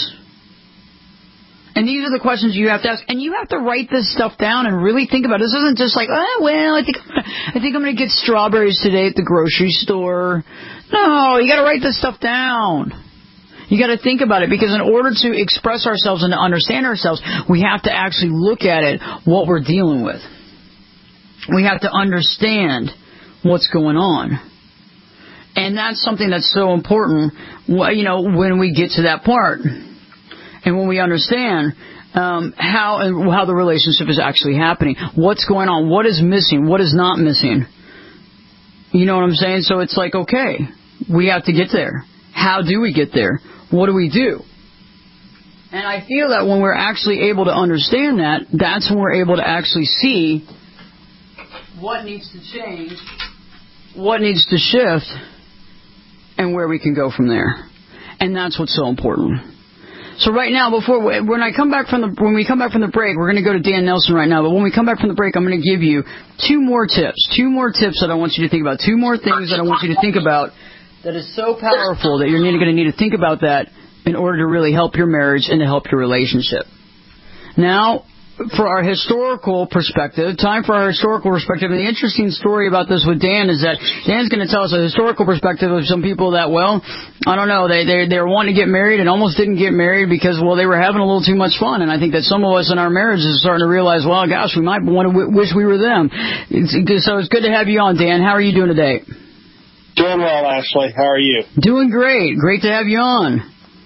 And these are the questions you have to ask. And you have to write this stuff down and really think about it. This isn't just like, oh, well, I think, I think I'm going to get strawberries today at the grocery store. No, you got to write this stuff down. You got to think about it, because in order to express ourselves and to understand ourselves, we have to actually look at it, what we're dealing with. We have to understand what's going on. And that's something that's so important, you know, when we get to that part. And when we understand um, how how the relationship is actually happening, what's going on, what is missing, what is not missing. You know what I'm saying? So it's like, okay, we have to get there. How do we get there? What do we do? And I feel that when we're actually able to understand that, that's when we're able to actually see what needs to change, what needs to shift, and where we can go from there. And that's what's so important. So right now, before when I come back from the when we come back from the break, we're going to go to Dan Nelson right now. But when we come back from the break, I'm going to give you two more tips, two more tips that I want you to think about, two more things that I want you to think about. That is so powerful that you're going to need to think about that in order to really help your marriage and to help your relationship. Now, for our historical perspective, time for our historical perspective. And the interesting story about this with Dan is that Dan's going to tell us a historical perspective of some people that, well, I don't know, they they they were wanting to get married and almost didn't get married because, well, they were having a little too much fun. And I think that some of us in our marriages are starting to realize, well, gosh, we might want to w- wish we were them. It's, so it's good to have you on, Dan. How are you doing today? Doing well, Ashley. How are you? Doing great. Great to have you on.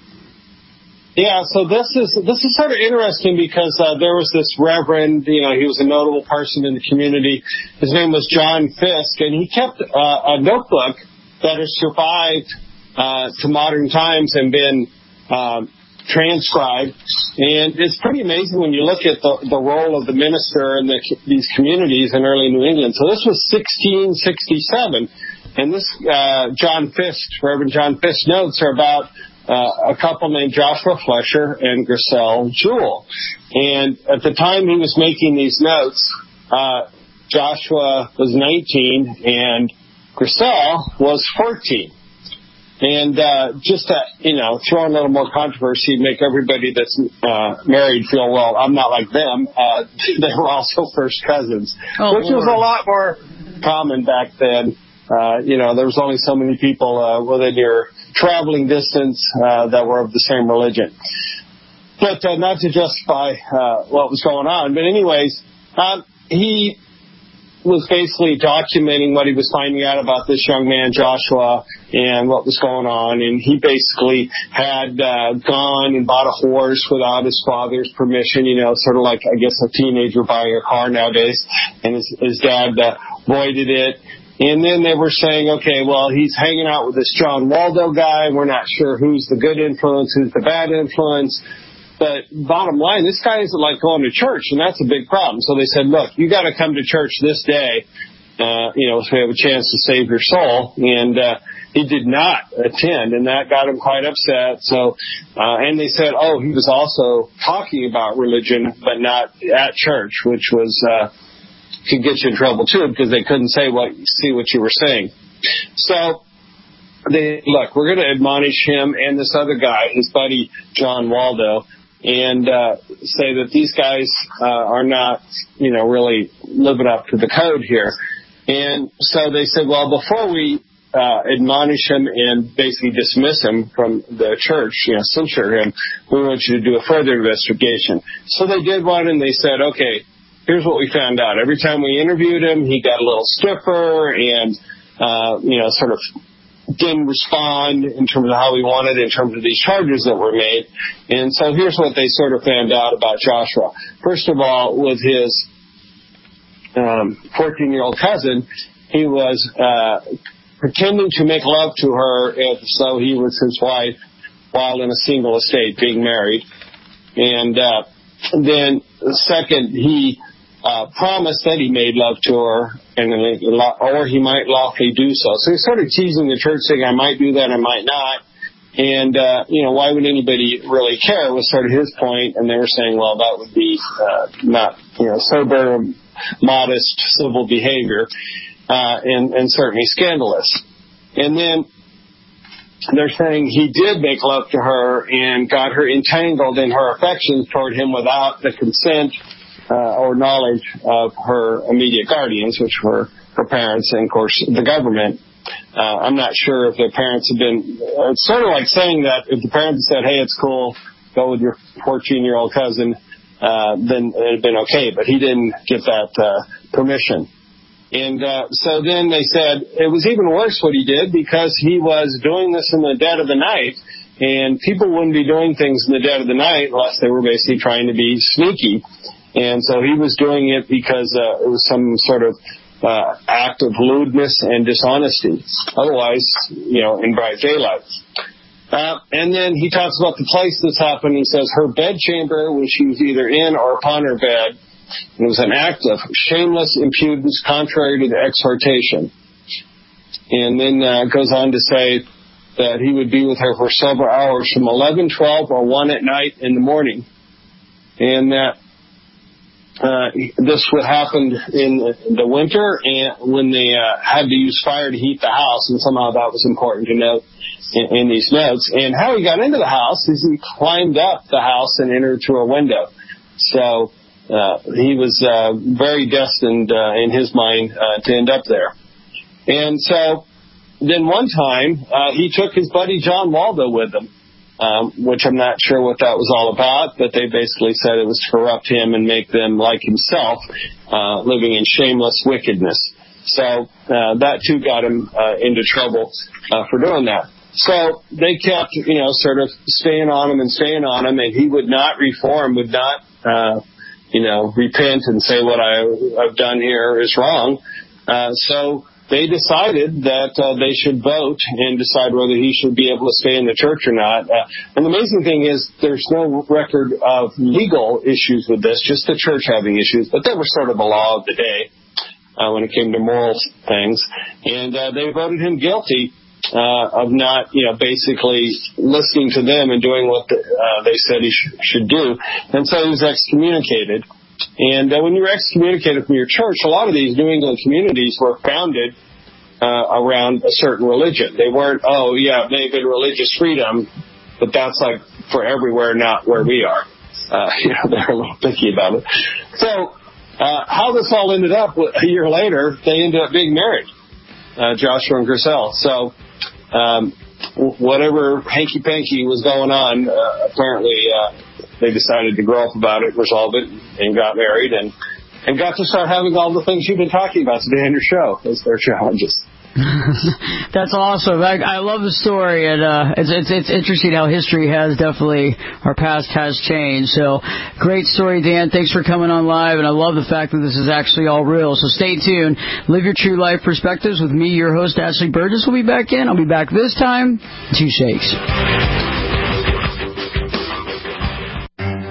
Yeah, so this is this is sort of interesting because uh, there was this reverend, you know, he was a notable person in the community. His name was John Fisk, and he kept uh, a notebook that has survived uh, to modern times and been um, transcribed. And it's pretty amazing when you look at the, the role of the minister in the, these communities in early New England. So this was sixteen sixty-seven. And this uh, John Fisk, Reverend John Fisk notes are about uh, a couple named Joshua Flesher and Griselle Jewell. And at the time he was making these notes, uh, Joshua was nineteen and Griselle was fourteen. And uh, just to, you know, throw in a little more controversy, make everybody that's uh, married feel, well, I'm not like them. Uh, they were also first cousins, oh, which Lord. was a lot more common back then. Uh, you know, there was only so many people uh, within your traveling distance uh, that were of the same religion. But uh, not to justify uh, what was going on. But anyways, um, he was basically documenting what he was finding out about this young man, Joshua, and what was going on. And he basically had uh, gone and bought a horse without his father's permission, you know, sort of like, I guess, a teenager buying a car nowadays. And his, his dad uh, voided it. And then they were saying, okay, well, he's hanging out with this John Waldo guy. We're not sure who's the good influence, who's the bad influence. But bottom line, this guy isn't like going to church, and that's a big problem. So they said, look, you got to come to church this day, uh, you know, so we have a chance to save your soul. And uh, he did not attend, and that got him quite upset. So, uh, and they said, oh, he was also talking about religion, but not at church, which was uh, could get you in trouble too because they couldn't say what see what you were saying. So they look, we're going to admonish him and this other guy, his buddy John Waldo, and uh, say that these guys uh, are not, you know, really living up to the code here. And so they said, well, before we uh, admonish him and basically dismiss him from the church, you know, censure him, we want you to do a further investigation. So they did one, and they said, okay, here's what we found out. Every time we interviewed him, he got a little stiffer and, uh, you know, sort of didn't respond in terms of how we wanted, in terms of these charges that were made. And so here's what they sort of found out about Joshua. First of all, with his um, fourteen-year-old cousin, he was uh, pretending to make love to her as though he was his wife while in a single estate, being married. And uh, then second, he uh, promised that he made love to her, and or he might lawfully do so. So he's sort of teasing the church, saying, I might do that, I might not. And, uh, you know, why would anybody really care was sort of his point. And they were saying, well, that would be uh, not, you know, sober, modest, civil behavior, uh, and, and certainly scandalous. And then they're saying he did make love to her and got her entangled in her affections toward him without the consent uh, or knowledge of her immediate guardians, which were her parents and, of course, the government. Uh, I'm not sure if their parents have been, it's sort of like saying that if the parents said, hey, it's cool, go with your fourteen-year-old cousin, uh, then it would have been okay, but he didn't get that uh, permission. And uh, so then they said it was even worse what he did, because he was doing this in the dead of the night, and people wouldn't be doing things in the dead of the night unless they were basically trying to be sneaky. And so he was doing it because uh, it was some sort of Uh, act of lewdness and dishonesty. Otherwise, you know, in bright daylight. Uh, and then he talks about the place this happened. He says her bedchamber, when she was either in or upon her bed, it was an act of shameless impudence contrary to the exhortation. And then uh, goes on to say that he would be with her for several hours from eleven, twelve, or one at night in the morning. And that Uh, this would happen in the winter, and when they uh, had to use fire to heat the house, and somehow that was important to note in, in these notes. And how he got into the house is he climbed up the house and entered through a window. So uh, he was uh, very destined uh, in his mind uh, to end up there. And so then one time uh, he took his buddy John Waldo with him. Um, which I'm not sure what that was all about, but they basically said it was to corrupt him and make them like himself, uh, living in shameless wickedness. So uh, that too got him uh, into trouble uh, for doing that. So they kept, you know, sort of staying on him and staying on him, and he would not reform, would not, uh, you know, repent and say what I, I've done here is wrong. Uh, so they decided that uh, they should vote and decide whether he should be able to stay in the church or not. Uh, and the amazing thing is there's no record of legal issues with this, just the church having issues. But that was sort of the law of the day uh, when it came to moral things. And uh, they voted him guilty uh, of not, you know, basically listening to them and doing what the, uh, they said he sh- should do. And so he was excommunicated. And uh, when you're excommunicated from your church, a lot of these New England communities were founded uh, around a certain religion. They weren't, oh, yeah, they've been religious freedom, but that's like for everywhere, not where we are. Uh, you know, they're a little picky about it. So uh, how this all ended up, a year later, they ended up being married, uh, Joshua and Grisel. So um, whatever hanky-panky was going on, uh, apparently uh, they decided to grow up about it, resolve it, and got married, and, and got to start having all the things you've been talking about today on your show as their challenges. That's awesome. I, I love the story, and uh, it's, it's it's interesting how history has definitely, our past has changed. So, great story, Dan. Thanks for coming on live, and I love the fact that this is actually all real. So stay tuned. Live your true life perspectives with me, your host, Ashley Burgess. We'll be back in. I'll be back this time. Two shakes.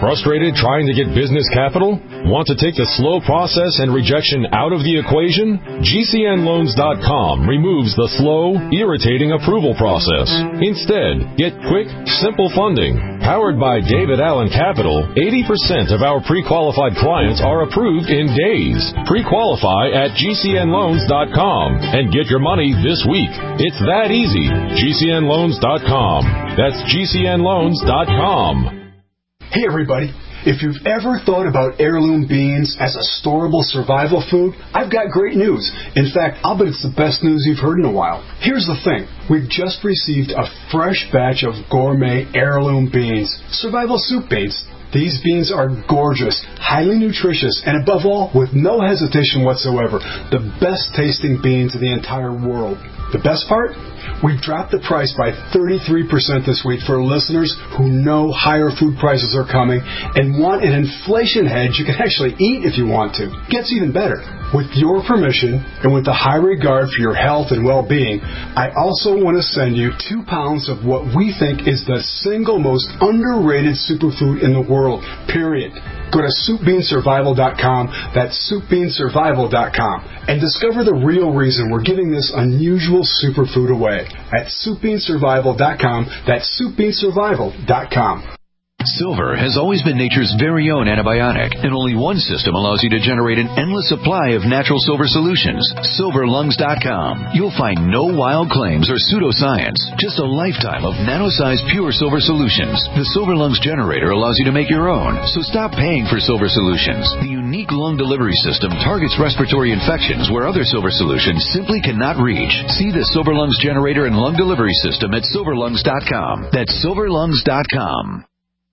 Frustrated trying to get business capital? Want to take the slow process and rejection out of the equation? G C N loans dot com removes the slow, irritating approval process. Instead, get quick, simple funding. Powered by David Allen Capital, eighty percent of our pre-qualified clients are approved in days. Pre-qualify at G C N loans dot com and get your money this week. It's that easy. G C N loans dot com. That's G C N loans dot com. Hey everybody, if you've ever thought about heirloom beans as a storable survival food, I've got great news. In fact, I'll bet it's the best news you've heard in a while. Here's the thing. We've just received a fresh batch of gourmet heirloom beans, survival soup beans. These beans are gorgeous, highly nutritious, and above all, with no hesitation whatsoever, the best tasting beans in the entire world. The best part? We've dropped the price by thirty-three percent this week for listeners who know higher food prices are coming and want an inflation hedge you can actually eat if you want to. Gets even better. With your permission and with the high regard for your health and well-being, I also want to send you two pounds of what we think is the single most underrated superfood in the world, period. Go to soup bean survival dot com, that's soup bean survival dot com, and discover the real reason we're giving this unusual superfood away at soup bean survival dot com, that's soup bean survival dot com. Silver has always been nature's very own antibiotic, and only one system allows you to generate an endless supply of natural silver solutions. silver lungs dot com. You'll find no wild claims or pseudoscience, just a lifetime of nano-sized pure silver solutions. The Silver Lungs generator allows you to make your own, so stop paying for silver solutions. The unique lung delivery system targets respiratory infections where other silver solutions simply cannot reach. See the Silver Lungs generator and lung delivery system at silver lungs dot com. That's silver lungs dot com.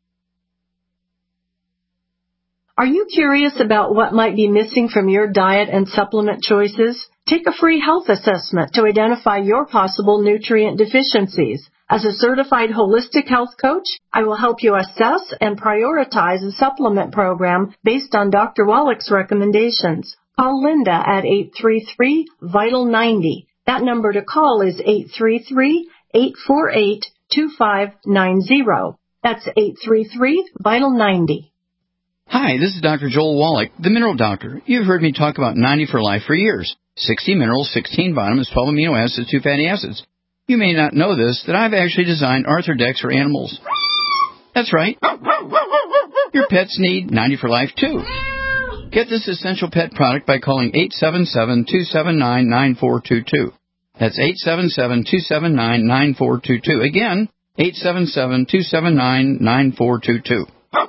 Are you curious about what might be missing from your diet and supplement choices? Take a free health assessment to identify your possible nutrient deficiencies. As a certified holistic health coach, I will help you assess and prioritize a supplement program based on Doctor Wallach's recommendations. Call Linda at eight three three, vital ninety. That number to call is eight three three, eight four eight, two five nine zero. That's eight three three, vital ninety. Hi, this is Doctor Joel Wallach, the Mineral Doctor. You've heard me talk about ninety for Life for years. sixty minerals, sixteen vitamins, twelve amino acids, two fatty acids. You may not know this, that I've actually designed Arthrodex for animals. That's right. Your pets need ninety for Life, too. Get this essential pet product by calling eight seven seven, two seven nine, nine four two two. That's eight seven seven, two seven nine, nine four two two. Again, eight seven seven, two seven nine, nine four two two.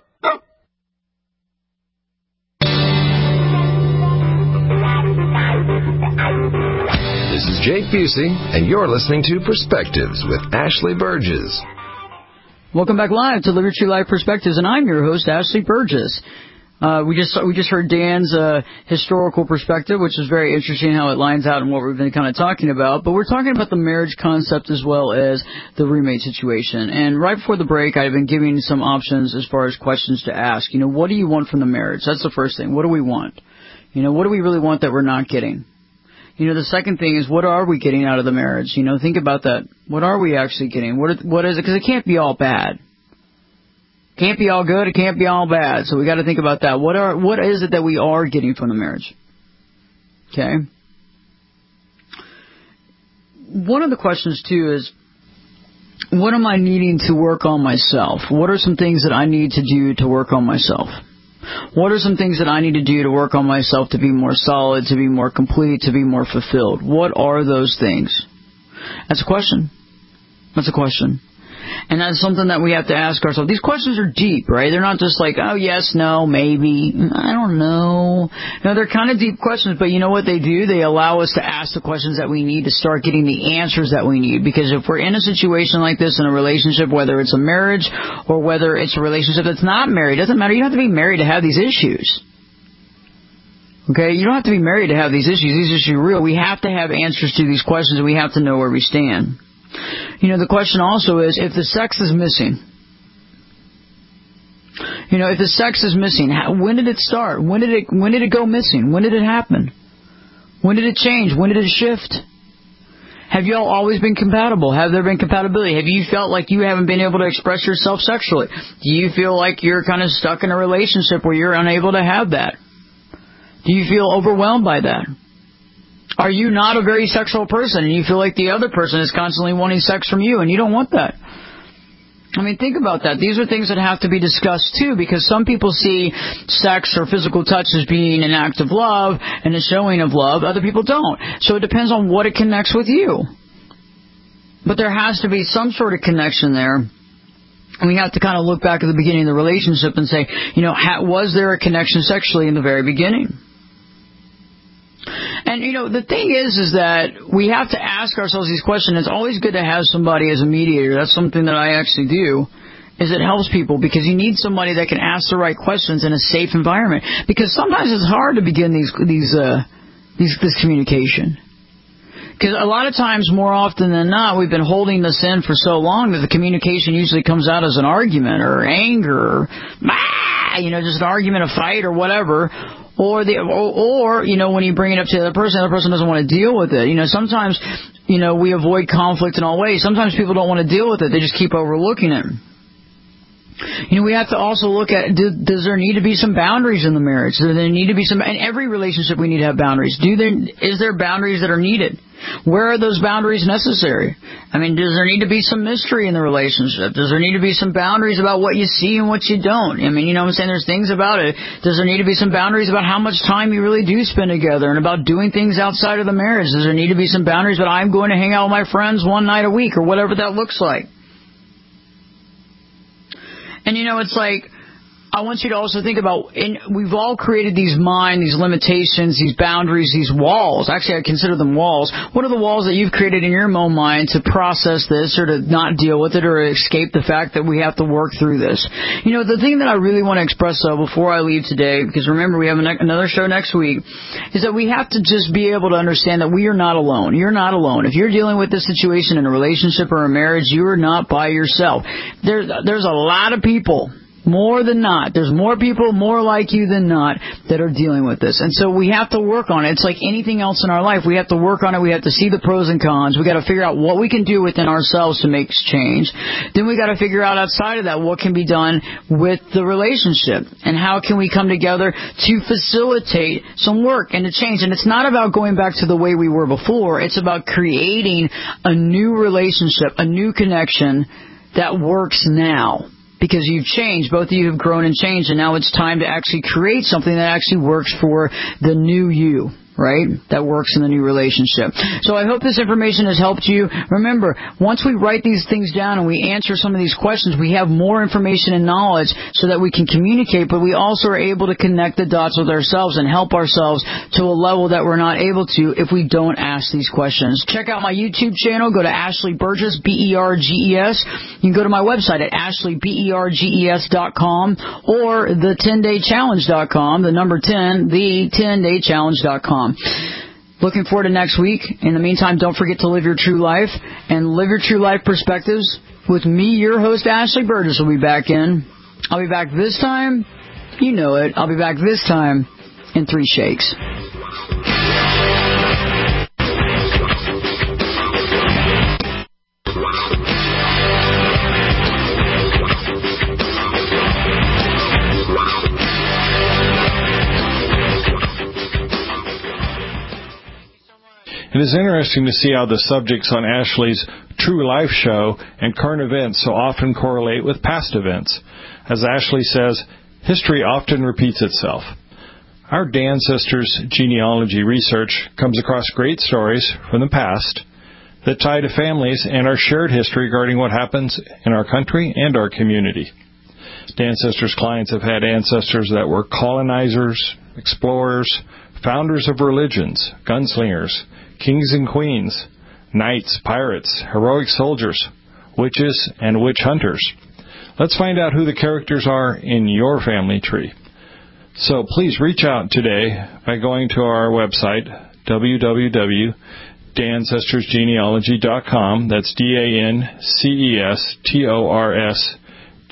This is Jake Busey, and you're listening to Perspectives with Ashley Burgess. Welcome back live to Live Your True Life Perspectives, and I'm your host, Ashley Burgess. Uh, we just we just heard Dan's uh, historical perspective, which is very interesting how it lines out in what we've been kind of talking about. But we're talking about the marriage concept as well as the roommate situation. And right before the break, I've been giving some options as far as questions to ask. You know, what do you want from the marriage? That's the first thing. What do we want? You know, what do we really want that we're not getting? You know, the second thing is, what are we getting out of the marriage? You know, think about that. What are we actually getting? What what is it? Because it can't be all bad. It can't be all good. It can't be all bad. So we got to think about that. What are what is it that we are getting from the marriage? Okay. One of the questions too is, what am I needing to work on myself? What are some things that I need to do to work on myself? What are some things that I need to do to work on myself to be more solid, to be more complete, to be more fulfilled? What are those things? That's a question. That's a question. And that's something that we have to ask ourselves. These questions are deep, right? They're not just like, oh, yes, no, maybe, I don't know. No, they're kind of deep questions, but you know what they do? They allow us to ask the questions that we need to start getting the answers that we need. Because if we're in a situation like this in a relationship, whether it's a marriage or whether it's a relationship that's not married, it doesn't matter. You don't have to be married to have these issues. Okay? You don't have to be married to have these issues. These issues are real. We have to have answers to these questions, and we have to know where we stand. You know, the question also is, if the sex is missing, you know, if the sex is missing, how, when did it start? When did it, when did it go missing? When did it happen? When did it change? When did it shift? Have you all always been compatible? Have there been compatibility? Have you felt like you haven't been able to express yourself sexually? Do you feel like you're kind of stuck in a relationship where you're unable to have that? Do you feel overwhelmed by that? Are you not a very sexual person and you feel like the other person is constantly wanting sex from you and you don't want that? I mean, think about that. These are things that have to be discussed, too, because some people see sex or physical touch as being an act of love and a showing of love. Other people don't. So it depends on what it connects with you. But there has to be some sort of connection there. And we have to kind of look back at the beginning of the relationship and say, you know, was there a connection sexually in the very beginning? And, you know, the thing is, is that we have to ask ourselves these questions. It's always good to have somebody as a mediator. That's something that I actually do, is it helps people because you need somebody that can ask the right questions in a safe environment. Because sometimes it's hard to begin these, these, uh, these, this communication. Because a lot of times, more often than not, we've been holding this in for so long that the communication usually comes out as an argument or anger or, ah, you know, just an argument, a fight or whatever. Or, the, or, or, you know, when you bring it up to the other person, the other person doesn't want to deal with it. You know, sometimes, you know, we avoid conflict in all ways. Sometimes people don't want to deal with it. They just keep overlooking it. You know, we have to also look at, do, does there need to be some boundaries in the marriage? Does there need to be some, in every relationship we need to have boundaries. Do there, is there boundaries that are needed? Where are those boundaries necessary? I mean, does there need to be some mystery in the relationship? Does there need to be some boundaries about what you see and what you don't? I mean, you know what I'm saying? There's things about it. Does there need to be some boundaries about how much time you really do spend together and about doing things outside of the marriage? Does there need to be some boundaries about I'm going to hang out with my friends one night a week or whatever that looks like? And, you know, it's like, I want you to also think about, and we've all created these mind, these limitations, these boundaries, these walls. Actually, I consider them walls. What are the walls that you've created in your own mind to process this or to not deal with it or escape the fact that we have to work through this? You know, the thing that I really want to express, though, before I leave today, because remember, we have another show next week, is that we have to just be able to understand that we are not alone. You're not alone. If you're dealing with this situation in a relationship or a marriage, you are not by yourself. There, there's a lot of people. More than not. There's more people more like you than not that are dealing with this. And so we have to work on it. It's like anything else in our life. We have to work on it. We have to see the pros and cons. We got to figure out what we can do within ourselves to make change. Then we got to figure out outside of that what can be done with the relationship and how can we come together to facilitate some work and to change. And it's not about going back to the way we were before. It's about creating a new relationship, a new connection that works now. Because you've changed, both of you have grown and changed, and now it's time to actually create something that actually works for the new you, right? That works in the new relationship. So I hope this information has helped you. Remember, once we write these things down and we answer some of these questions, we have more information and knowledge so that we can communicate, but we also are able to connect the dots with ourselves and help ourselves to a level that we're not able to if we don't ask these questions. Check out my YouTube channel. Go to Ashley Burgess, B E R G E S. You can go to my website at ashley berges dot com or the ten day challenge dot com, the number ten, the ten day challenge dot com. Looking forward to next week. In the meantime, don't forget to live your true life and live your true life perspectives with me, your host, Ashley Burgess, will be back in. I'll be back this time. You know it. I'll be back this time in three shakes. It is interesting to see how the subjects on Ashley's True Life show and current events so often correlate with past events. As Ashley says, history often repeats itself. Our Dancestors genealogy research comes across great stories from the past that tie to families and our shared history regarding what happens in our country and our community. Dancestors clients have had ancestors that were colonizers, explorers, founders of religions, gunslingers, kings and queens, knights, pirates, heroic soldiers, witches, and witch hunters. Let's find out who the characters are in your family tree. So please reach out today by going to our website, w w w dot dancestors genealogy dot com. That's D A N C E S T O R S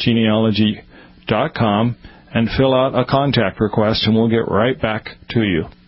genealogy dot com, and fill out a contact request, and we'll get right back to you.